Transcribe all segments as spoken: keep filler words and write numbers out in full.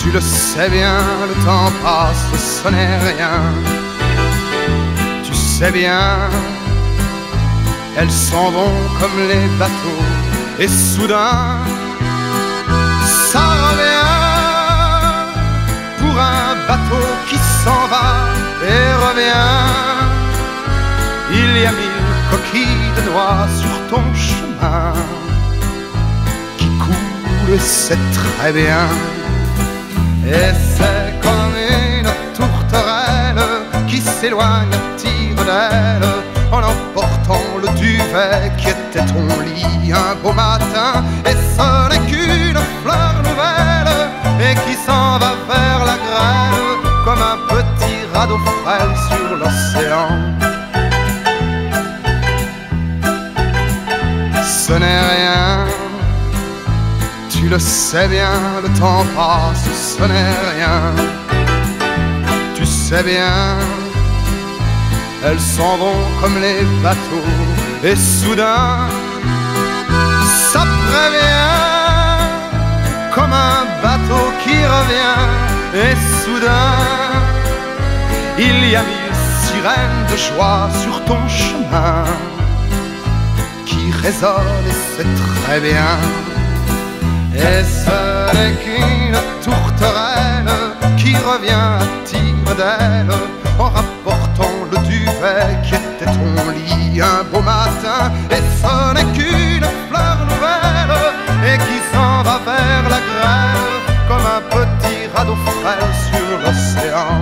Tu le sais bien, le temps passe, ce n'est rien. Tu sais bien, elles s'en vont comme les bateaux. Et soudain, ça revient pour un bateau qui s'en va et revient. Il y a mille coquilles de noix sur ton chemin qui coulent, c'est très bien. Et c'est comme une tourterelle qui s'éloigne à tire d'aile en emportant le duvet qui était ton lit un beau matin. Et ce n'est qu'une fleur nouvelle et qui s'en va vers la grêle comme un petit radeau frêle sur l'océan. Ce n'est rien, tu le sais bien, le temps passe, ce n'est rien. Tu sais bien, elles s'en vont comme les bateaux. Et soudain, ça prévient comme un bateau qui revient. Et soudain, il y a mille sirènes de joie sur ton chemin qui résonne et c'est très bien. Et ce n'est qu'une tourterelle qui revient à tire d'aile en rapportant le duvet qui était ton lit un beau matin. Et ce n'est qu'une fleur nouvelle et qui s'en va vers la grêle comme un petit radeau frêle sur l'océan.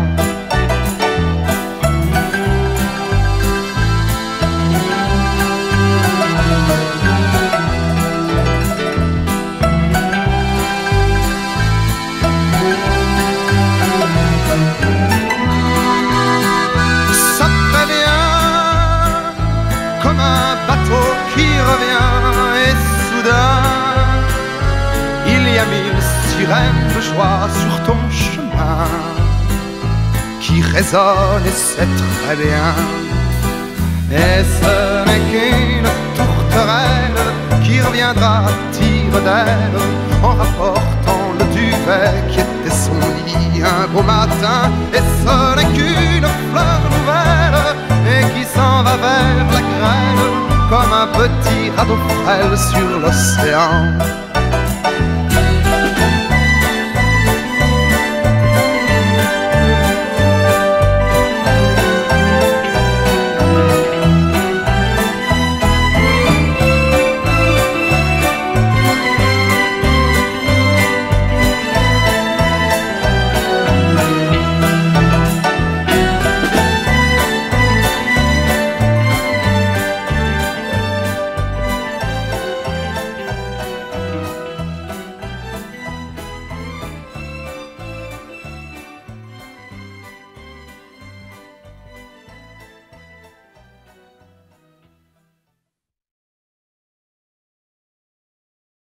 Comme un bateau qui revient. Et soudain, il y a mille sirènes de joie sur ton chemin qui résonnent et c'est très bien. Et ce n'est qu'une tourterelle qui reviendra à tire d'aile en rapportant le duvet qui était son lit un beau matin. Et ce n'est qu'une fleur nouvelle et qui s'en va vers la grêle comme un petit radeau frêle sur l'océan.